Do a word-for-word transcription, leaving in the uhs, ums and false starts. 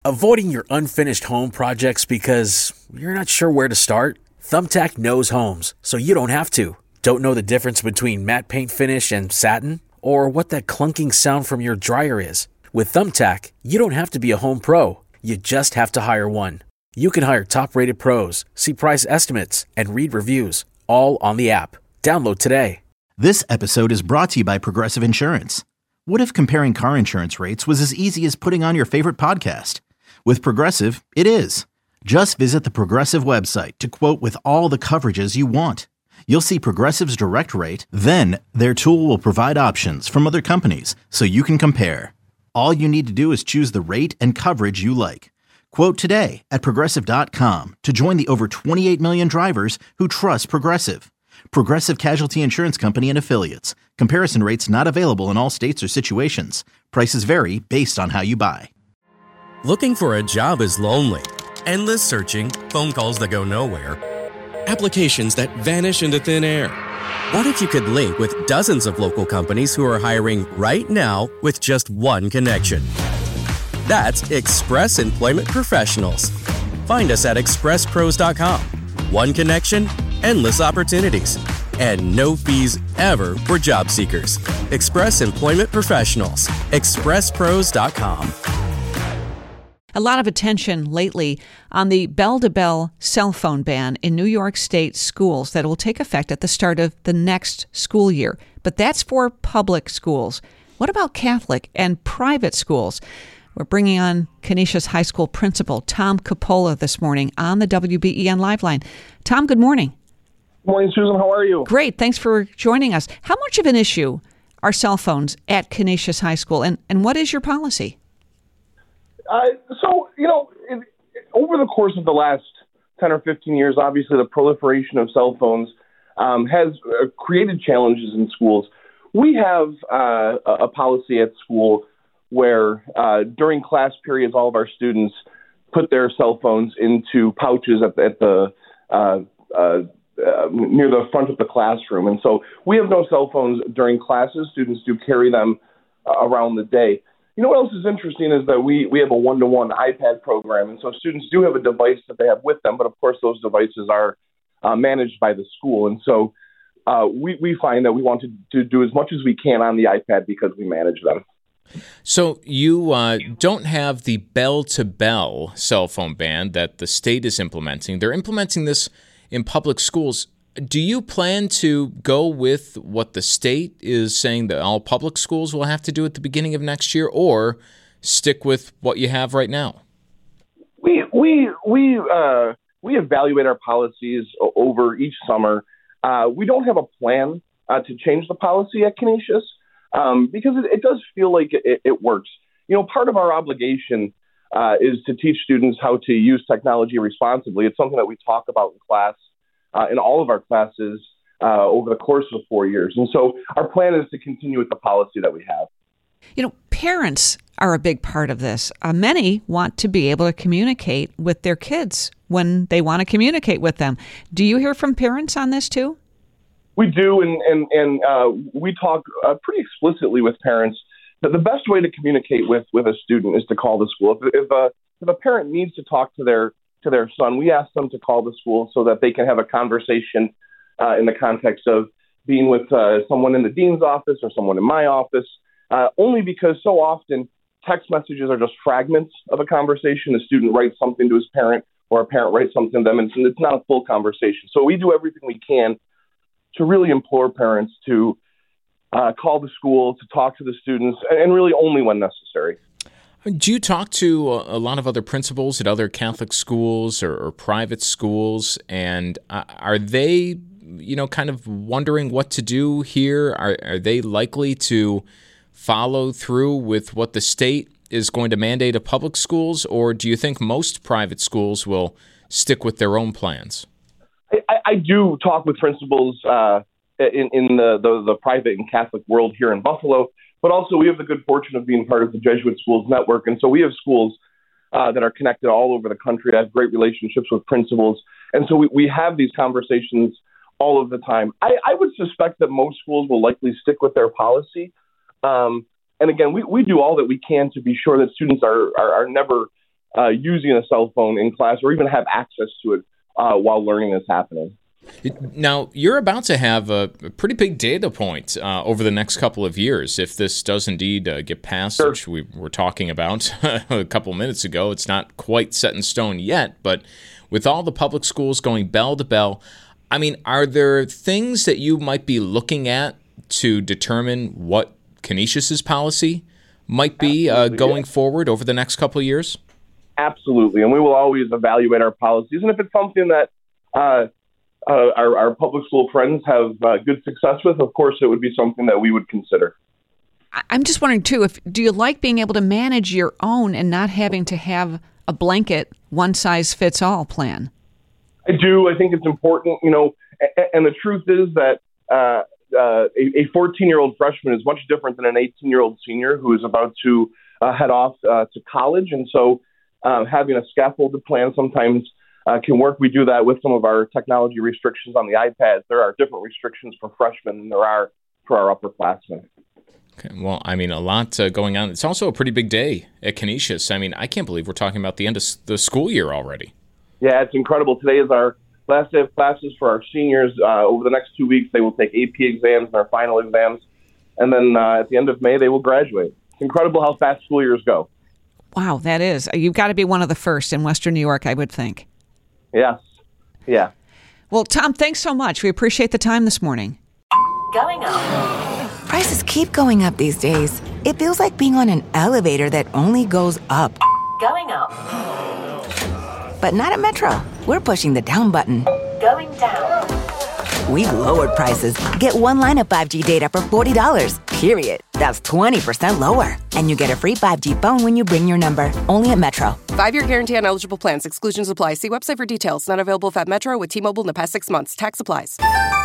Avoiding your unfinished home projects because you're not sure where to start? Thumbtack knows homes, so you don't have to. Don't know the difference between matte paint finish and satin? Or what that clunking sound from your dryer is? With Thumbtack, you don't have to be a home pro. You just have to hire one. You can hire top-rated pros, see price estimates, and read reviews, all on the app. Download today. This episode is brought to you by Progressive Insurance. What if comparing car insurance rates was as easy as putting on your favorite podcast? With Progressive, it is. Just visit the Progressive website to quote with all the coverages you want. You'll see Progressive's direct rate, then their tool will provide options from other companies so you can compare. All you need to do is choose the rate and coverage you like. Quote today at progressive dot com to join the over twenty-eight million drivers who trust Progressive. Progressive Casualty Insurance Company and Affiliates. Comparison rates not available in all states or situations. Prices vary based on how you buy. Looking for a job is lonely. Endless searching, phone calls that go nowhere, applications that vanish into thin air. What if you could link with dozens of local companies who are hiring right now with just one connection? That's Express Employment Professionals. Find us at express pros dot com. One connection, endless opportunities, and no fees ever for job seekers. Express Employment Professionals. express pros dot com. A lot of attention lately on the bell-to-bell cell phone ban in New York State schools that will take effect at the start of the next school year. But that's for public schools. What about Catholic and private schools? We're bringing on Canisius High School principal Tom Capola this morning on the W B E N Live Line. Tom, good morning. Good morning, Susan. How are you? Great. Thanks for joining us. How much of an issue are cell phones at Canisius High School, and, and what is your policy? Uh, so, you know, it, it, over the course of the last ten or fifteen years, obviously the proliferation of cell phones um, has uh, created challenges in schools. We have uh, a, a policy at school where uh, during class periods, all of our students put their cell phones into pouches at the, at the uh, uh, uh, near the front of the classroom. And so we have no cell phones during classes. Students do carry them uh, around the day. You know what else is interesting is that we, we have a one-to-one iPad program, and so students do have a device that they have with them, but of course those devices are uh, managed by the school. And so uh, we, we find that we want to, to do as much as we can on the iPad because we manage them. So you uh, don't have the bell-to-bell cell phone ban that the state is implementing. They're implementing this in public schools. Do you plan to go with what the state is saying that all public schools will have to do at the beginning of next year, or stick with what you have right now? We we we uh, we evaluate our policies over each summer. Uh, we don't have a plan uh, to change the policy at Canisius um, because it, it does feel like it, it works. You know, part of our obligation uh, is to teach students how to use technology responsibly. It's something that we talk about in class. Uh, in all of our classes uh, over the course of four years. And so our plan is to continue with the policy that we have. You know, parents are a big part of this. Uh, many want to be able to communicate with their kids when they want to communicate with them. Do you hear from parents on this too? We do, and, and, and uh, we talk uh, pretty explicitly with parents that the best way to communicate with, with a student is to call the school. If, if, a, if a parent needs to talk to their to their son, we ask them to call the school so that they can have a conversation uh, in the context of being with uh, someone in the dean's office or someone in my office, uh, only because so often text messages are just fragments of a conversation. The student writes something to his parent or a parent writes something to them, and it's not a full conversation. So we do everything we can to really implore parents to uh, call the school, to talk to the students, and really only when necessary. Do you talk to a lot of other principals at other Catholic schools or, or private schools, and uh, are they, you know, kind of wondering what to do here? Are, are they likely to follow through with what the state is going to mandate of public schools, or do you think most private schools will stick with their own plans? I, I do talk with principals uh, in, in the, the, the private and Catholic world here in Buffalo. But also, we have the good fortune of being part of the Jesuit Schools Network. And so we have schools uh, that are connected all over the country. I have great relationships with principals. And so we, we have these conversations all of the time. I, I would suspect that most schools will likely stick with their policy. Um, and again, we, we do all that we can to be sure that students are, are, are never uh, using a cell phone in class or even have access to it uh, while learning is happening. Now, you're about to have a pretty big data point uh, over the next couple of years. If this does indeed uh, get passed, sure. which we were talking about a couple of minutes ago, it's not quite set in stone yet. But with all the public schools going bell to bell, I mean, are there things that you might be looking at to determine what Canisius's policy might be uh, going yeah. forward over the next couple of years? Absolutely. And we will always evaluate our policies. And if it's something that uh, Uh, our, our public school friends have uh, good success with, of course, it would be something that we would consider. I'm just wondering, too, if do you like being able to manage your own and not having to have a blanket one-size-fits-all plan? I do. I think it's important, you know, and, and the truth is that uh, uh, a fourteen-year-old freshman is much different than an eighteen-year-old senior who is about to uh, head off uh, to college. And so uh, having a scaffolded plan sometimes Uh, can work. We do that with some of our technology restrictions on the iPads. There are different restrictions for freshmen than there are for our upperclassmen. Okay, well, I mean, a lot uh, going on. It's also a pretty big day at Canisius. I mean, I can't believe we're talking about the end of the school year already. Yeah, it's incredible. Today is our last day of classes for our seniors. Uh, over the next two weeks, they will take A P exams and our final exams. And then uh, at the end of May, they will graduate. It's incredible how fast school years go. Wow, that is. You've got to be one of the first in Western New York, I would think. Yes. Yeah. Well, Tom, thanks so much. We appreciate the time this morning. Going up. Prices keep going up these days. It feels like being on an elevator that only goes up. Going up. But not at Metro. We're pushing the down button. Going down. We've lowered prices. Get one line of five G data for forty dollars, period. That's twenty percent lower. And you get a free five G phone when you bring your number. Only at Metro. Five-year guarantee on eligible plans. Exclusions apply. See website for details. Not available if at Metro with T-Mobile in the past six months. Tax applies.